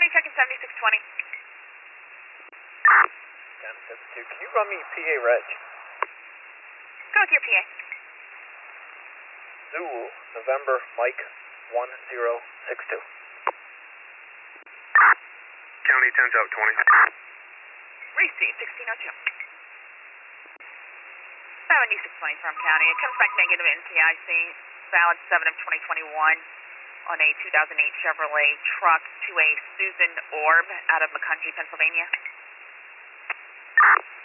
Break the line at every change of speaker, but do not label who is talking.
County checking 7620.
1072. Can you run me PA Reg?
Go with your PA.
Zulu, November, Mike, 1062.
County 10 out 20.
Receive 1602. 7620 from County. It comes back negative NCIC, valid 7 of 2021 on a 2008 Chevrolet truck to a Susan Orb out of McCountry, Pennsylvania.